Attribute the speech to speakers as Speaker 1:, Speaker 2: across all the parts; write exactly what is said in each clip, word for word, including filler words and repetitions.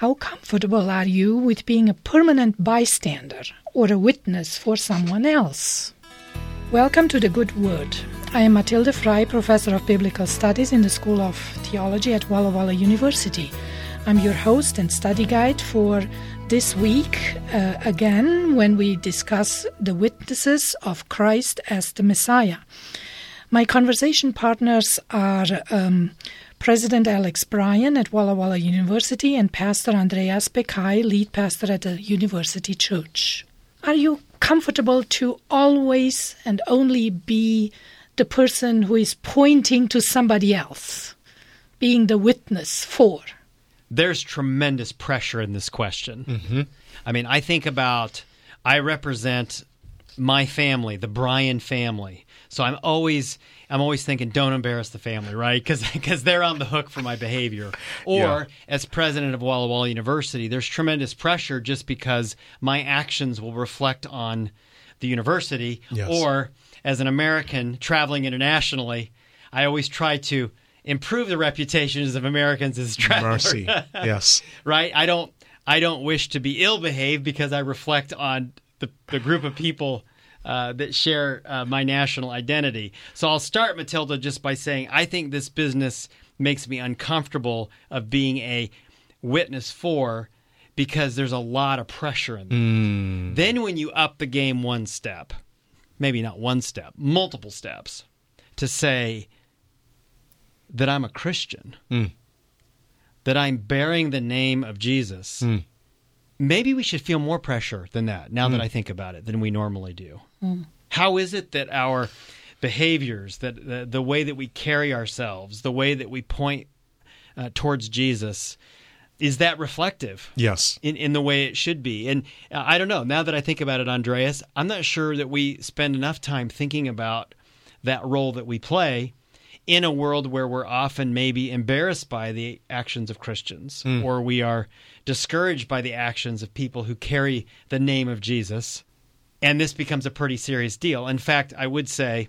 Speaker 1: How comfortable are you with being a permanent bystander or a witness for someone else? Welcome to The Good Word. I am Matilda Frey, Professor of Biblical Studies in the School of Theology at Walla Walla University. I'm your host and study guide for this week, uh, again, when we discuss the witnesses of Christ as the Messiah. My conversation partners are um, President Alex Bryan at Walla Walla University and Pastor Andreas Bekai, lead pastor at the University Church. Are you comfortable to always and only be the person who is pointing to somebody else, being the witness for?
Speaker 2: There's tremendous pressure in this question.
Speaker 3: Mm-hmm.
Speaker 2: I mean, I think about, I represent my family, the Bryan family. So I'm always I'm always thinking, don't embarrass the family, right? Because because they're on the hook for my behavior. Or
Speaker 3: Yeah.
Speaker 2: as president of Walla Walla University, there's tremendous pressure just because my actions will reflect on the university.
Speaker 3: Yes.
Speaker 2: Or as an American traveling internationally, I always try to improve the reputations of Americans as travelers.
Speaker 3: Mercy. Yes.
Speaker 2: Right? I don't I don't wish to be ill-behaved because I reflect on the, the group of people uh, that share uh, my national identity. So I'll start, Matilda, just by saying I think this business makes me uncomfortable of being a witness for because there's a lot of pressure in there.
Speaker 3: Mm.
Speaker 2: Then when you up the game one step, maybe not one step, multiple steps, to say that I'm a Christian,
Speaker 3: Mm.
Speaker 2: that I'm bearing the name of Jesus,
Speaker 3: Mm.
Speaker 2: maybe we should feel more pressure than that, now that
Speaker 3: Mm.
Speaker 2: I think about it, than we normally do. How is it that our behaviors, that the, the way that we carry ourselves, the way that we point uh, towards Jesus, is that reflective
Speaker 3: Yes.
Speaker 2: in, in the way it should be? And uh, I don't know, now that I think about it, Andreas, I'm not sure that we spend enough time thinking about that role that we play in a world where we're often maybe embarrassed by the actions of Christians,
Speaker 3: Mm.
Speaker 2: or we are discouraged by the actions of people who carry the name of Jesus, and this becomes a pretty serious deal. In fact, I would say,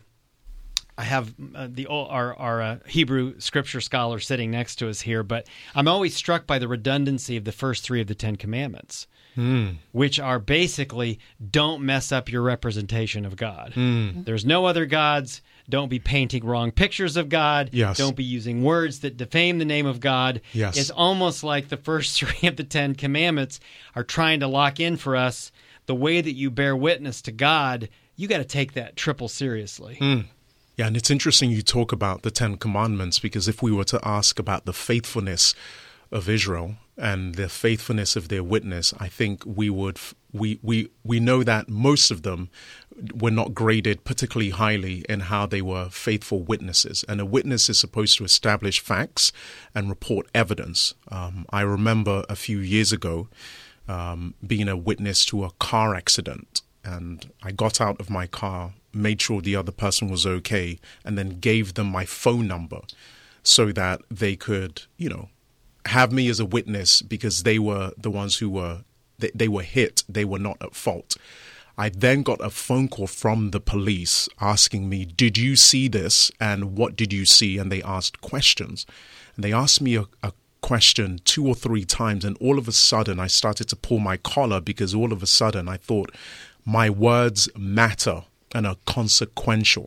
Speaker 2: I have uh, the our, our uh, Hebrew scripture scholar sitting next to us here, but I'm always struck by the redundancy of the first three of the Ten Commandments,
Speaker 3: Mm.
Speaker 2: which are basically, don't mess up your representation of God.
Speaker 3: Mm.
Speaker 2: There's no other gods. Don't be painting wrong pictures of God.
Speaker 3: Yes.
Speaker 2: Don't be using words that defame the name of God.
Speaker 3: Yes.
Speaker 2: It's almost like the first three of the Ten Commandments are trying to lock in for us the way that you bear witness to God. You got to take that triple seriously.
Speaker 3: Mm. Yeah, and it's interesting you talk about the Ten Commandments, because if we were to ask about the faithfulness of Israel and the faithfulness of their witness, I think we would we we we know that most of them were not graded particularly highly in how they were faithful witnesses. And a witness is supposed to establish facts and report evidence. Um, I remember a few years ago um, being a witness to a car accident, and I got out of my car, made sure the other person was okay, and then gave them my phone number so that they could, you know, have me as a witness, because they were the ones who were, they, they were hit. They were not at fault. I then got a phone call from the police asking me, did you see this? And what did you see? And they asked questions. And they asked me a, a question two or three times. And all of a sudden, I started to pull my collar, because all of a sudden I thought my words matter and are consequential.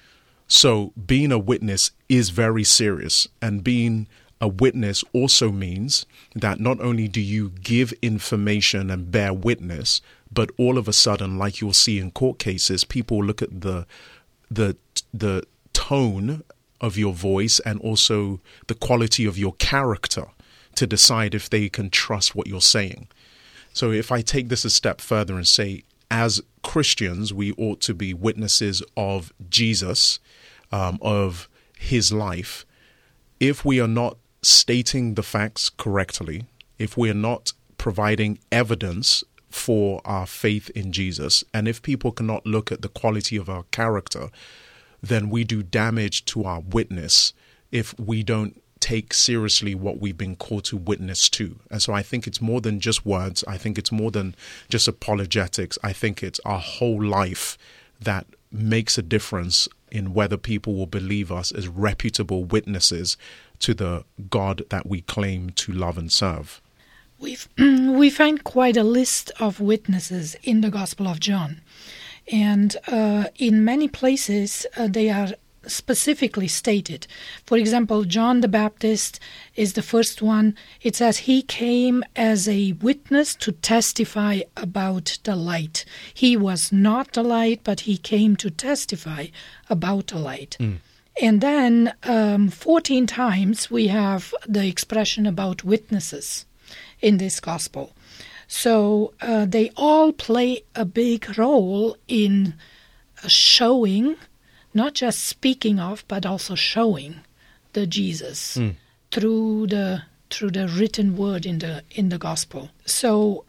Speaker 3: So being a witness is very serious, and being a witness also means that not only do you give information and bear witness, but all of a sudden, like you'll see in court cases, people look at the the the tone of your voice and also the quality of your character to decide if they can trust what you're saying. So if I take this a step further and say, as Christians, we ought to be witnesses of Jesus, um, of his life. If we are not stating the facts correctly, if we are not providing evidence for our faith in Jesus, and if people cannot look at the quality of our character, then we do damage to our witness if we don't take seriously what we've been called to witness to. And so I think it's more than just words. I think it's more than just apologetics. I think it's our whole life that makes a difference in whether people will believe us as reputable witnesses to the God that we claim to love and serve.
Speaker 1: We've, we find quite a list of witnesses in the Gospel of John. And uh, in many places, uh, they are specifically stated. For example, John the Baptist is the first one. It says he came as a witness to testify about the light. He was not the light, but he came to testify about the light. Mm. And then um, fourteen times we have the expression about witnesses in this gospel. So uh, they all play a big role in showing, not just speaking of, but also showing the Jesus mm. through the through the written word in the in the gospel. So,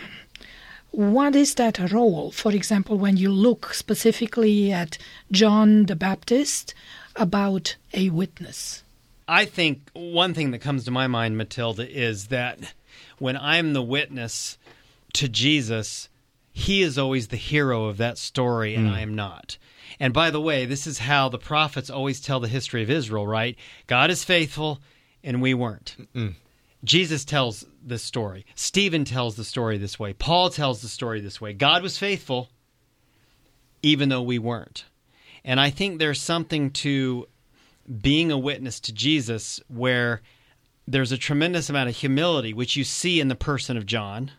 Speaker 1: what is that role? For example, when you look specifically at John the Baptist about a witness,
Speaker 2: I think one thing that comes to my mind, Matilda, is that when I'm the witness to Jesus, he is always the hero of that story, and mm. I am not. And by the way, this is how the prophets always tell the history of Israel, right? God is faithful, and we weren't. Mm. Jesus tells this story. Stephen tells the story this way. Paul tells the story this way. God was faithful, even though we weren't. And I think there's something to being a witness to Jesus where there's a tremendous amount of humility, which you see in the person of John,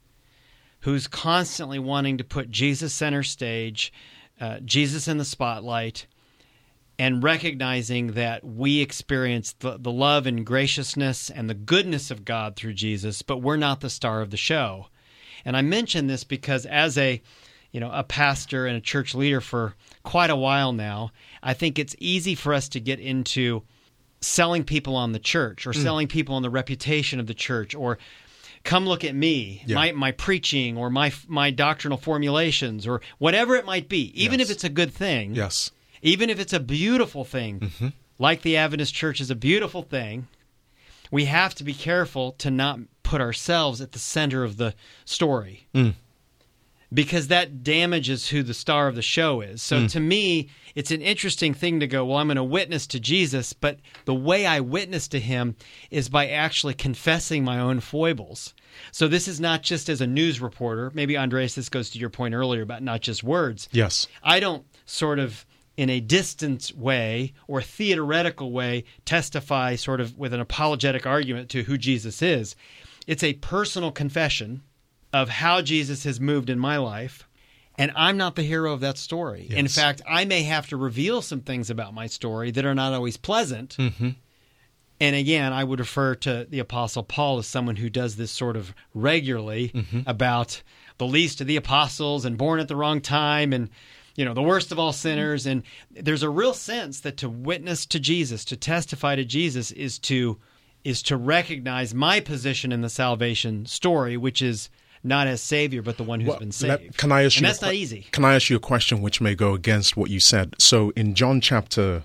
Speaker 2: who's constantly wanting to put Jesus center stage, Uh, Jesus in the spotlight, and recognizing that we experience the, the love and graciousness and the goodness of God through Jesus, but we're not the star of the show. And I mention this because as a, you know, a pastor and a church leader for quite a while now, I think it's easy for us to get into selling people on the church or mm. selling people on the reputation of the church, or come look at me, yeah. my my preaching, or my my doctrinal formulations, or whatever it might be. Even yes. if it's a good thing,
Speaker 3: yes.
Speaker 2: even if it's a beautiful thing, mm-hmm. like the Adventist Church is a beautiful thing, we have to be careful to not put ourselves at the center of the story. Mm. Because that damages who the star of the show is. So mm. to me, it's an interesting thing to go, well, I'm going to witness to Jesus, but the way I witness to him is by actually confessing my own foibles. So this is not just as a news reporter. Maybe, Andreas, this goes to your point earlier about not just words.
Speaker 3: Yes.
Speaker 2: I don't sort of, in a distant way or theoretical way, testify sort of with an apologetic argument to who Jesus is. It's a personal confession of how Jesus has moved in my life, and I'm not the hero of that story. Yes. In fact, I may have to reveal some things about my story that are not always pleasant. Mm-hmm. And again, I would refer to the Apostle Paul as someone who does this sort of regularly mm-hmm. about the least of the apostles and born at the wrong time and, you know, the worst of all sinners. And there's a real sense that to witness to Jesus, to testify to Jesus, is to is to recognize my position in the salvation story, which is not as Savior, but the one who's well, been saved.
Speaker 3: Let, can I ask
Speaker 2: and
Speaker 3: you
Speaker 2: that's
Speaker 3: a,
Speaker 2: not easy.
Speaker 3: Can I ask you a question which may go against what you said? So in John chapter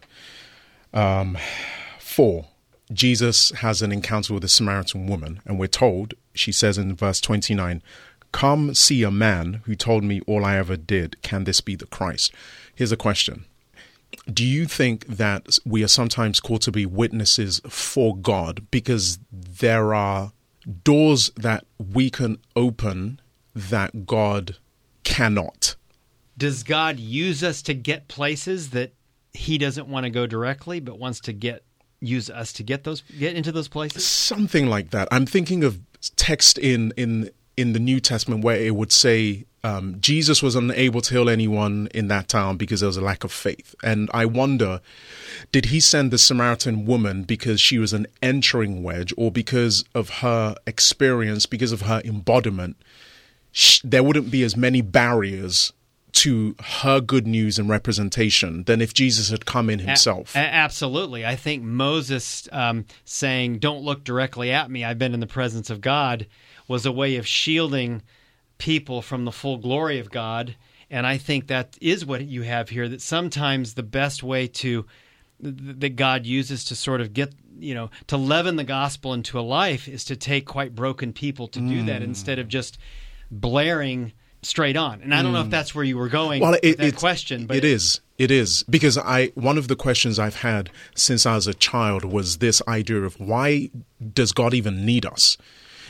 Speaker 3: um, four, Jesus has an encounter with a Samaritan woman, and we're told, she says in verse twenty-nine, "Come see a man who told me all I ever did. Can this be the Christ?" Here's a question. Do you think that we are sometimes called to be witnesses for God because there are doors that we can open that God cannot?
Speaker 2: Does God use us to get places that he doesn't want to go directly, but wants to get use us to get those get into those places?
Speaker 3: Something like that. I'm thinking of text in in in the New Testament where it would say um, Jesus was unable to heal anyone in that town because there was a lack of faith. And I wonder, did he send the Samaritan woman because she was an entering wedge, or because of her experience, because of her embodiment, she, there wouldn't be as many barriers to her good news and representation than if Jesus had come in himself?
Speaker 2: A- absolutely. I think Moses um, saying, "Don't look directly at me, I've been in the presence of God," was a way of shielding people from the full glory of God. And I think that is what you have here, that sometimes the best way to that God uses to sort of get, you know, to leaven the gospel into a life is to take quite broken people to do mm. that instead of just blaring straight on. And I don't mm. know if that's where you were going
Speaker 3: well,
Speaker 2: with
Speaker 3: it,
Speaker 2: that
Speaker 3: it,
Speaker 2: question. But
Speaker 3: it is. It is. Because I one of the questions I've had since I was a child was this idea of, why does God even need us?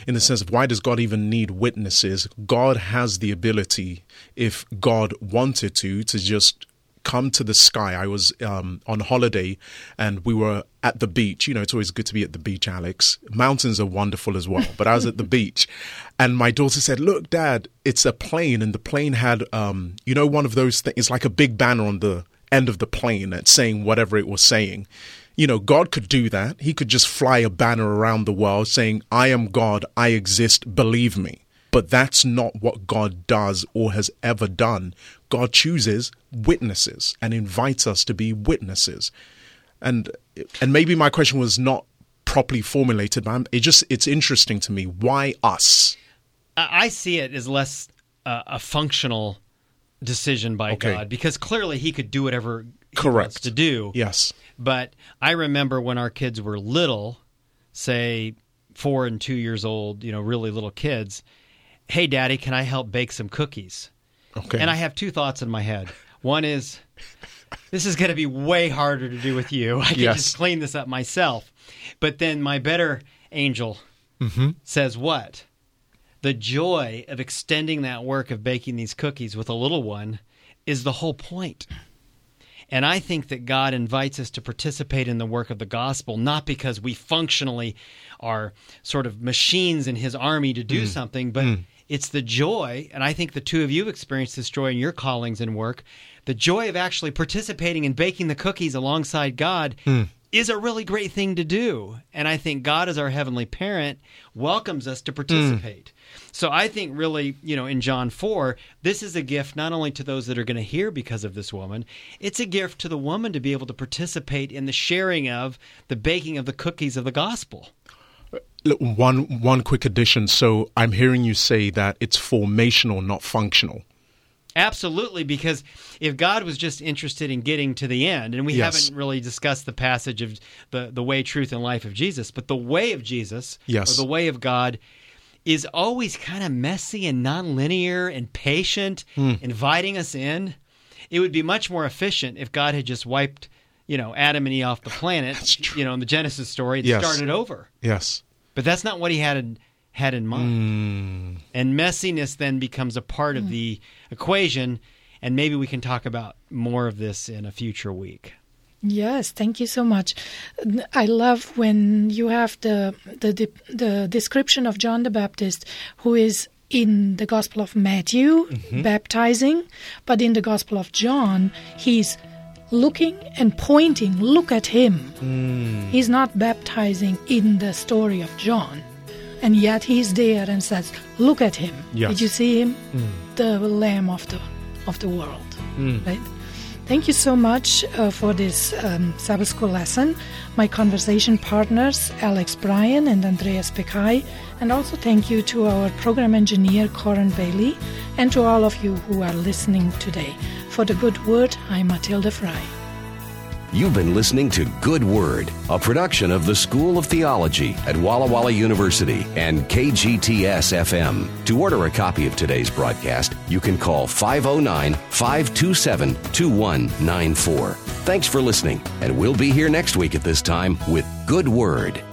Speaker 3: in the sense of why does God even need witnesses? God has the ability, if God wanted to, to just come to the sky. I was um, on holiday and we were at the beach. You know, it's always good to be at the beach, Alex. Mountains are wonderful as well. But I was at the beach and my daughter said, look, Dad, it's a plane. And the plane had, um, you know, one of those things, it's like a big banner on the end of the plane that's saying whatever it was saying. You know, God could do that. He could just fly a banner around the world saying, I am God, I exist, believe me. But that's not what God does or has ever done. God chooses witnesses and invites us to be witnesses. And and maybe my question was not properly formulated, but it just it's interesting to me. Why us?
Speaker 2: I see it as less uh, a functional decision by
Speaker 3: Okay.
Speaker 2: God, because clearly he could do whatever he
Speaker 3: Correct.
Speaker 2: wants to do.
Speaker 3: Yes.
Speaker 2: But I remember when our kids were little, say four and two years old, you know, really little kids, hey, Daddy, can I help bake some cookies?
Speaker 3: Okay.
Speaker 2: And I have two thoughts in my head. One is, this is going to be way harder to do with you. I can
Speaker 3: Yes.
Speaker 2: just clean this up myself. But then my better angel
Speaker 3: Mm-hmm.
Speaker 2: says what? The joy of extending that work of baking these cookies with a little one is the whole point. And I think that God invites us to participate in the work of the gospel, not because we functionally are sort of machines in his army to do
Speaker 3: Mm.
Speaker 2: something, but
Speaker 3: Mm.
Speaker 2: it's the joy, and I think the two of you have experienced this joy in your callings and work, the joy of actually participating in baking the cookies alongside God
Speaker 3: Mm.
Speaker 2: is a really great thing to do. And I think God, as our heavenly parent, welcomes us to participate. So I think really, you know, in John four, this is a gift not only to those that are going to hear because of this woman, it's a gift to the woman to be able to participate in the sharing of the baking of the cookies of the gospel.
Speaker 3: Look, One one quick addition. So I'm hearing you say that it's formational, not functional.
Speaker 2: Absolutely, because if God was just interested in getting to the end, and we
Speaker 3: Yes.
Speaker 2: haven't really discussed the passage of the, the way, truth, and life of Jesus, but the way of Jesus,
Speaker 3: Yes.
Speaker 2: or the way of God, is always kind of messy and nonlinear and patient,
Speaker 3: Mm.
Speaker 2: inviting us in. It would be much more efficient if God had just wiped, you know, Adam and Eve off the planet,
Speaker 3: That's true.
Speaker 2: you know, in the Genesis story, and
Speaker 3: Yes.
Speaker 2: started over.
Speaker 3: Yes.
Speaker 2: But that's not what he had in, had in mind.
Speaker 3: Mm.
Speaker 2: And messiness then becomes a part of the equation, and maybe we can talk about more of this in a future week.
Speaker 1: Yes, thank you so much. I love when you have the the the description of John the Baptist, who is in the Gospel of Matthew,
Speaker 3: Mm-hmm.
Speaker 1: baptizing, but in the Gospel of John, he's looking and pointing, look at him.
Speaker 3: Mm.
Speaker 1: He's not baptizing in the story of John, and yet he's there and says, look at him.
Speaker 3: Yes.
Speaker 1: Did you see him?
Speaker 3: Mm.
Speaker 1: The Lamb of the of the world.
Speaker 3: Mm.
Speaker 1: Right? Thank you so much uh, for this um, Sabbath School lesson. My conversation partners, Alex Bryan and Andreas Pekai, and also thank you to our program engineer, Corin Bailey, and to all of you who are listening today. For the Good Word, I'm Matilda Fry.
Speaker 4: You've been listening to Good Word, a production of the School of Theology at Walla Walla University and K G T S F M. To order a copy of today's broadcast, you can call five oh nine, five two seven, two one nine four. Thanks for listening, and we'll be here next week at this time with Good Word.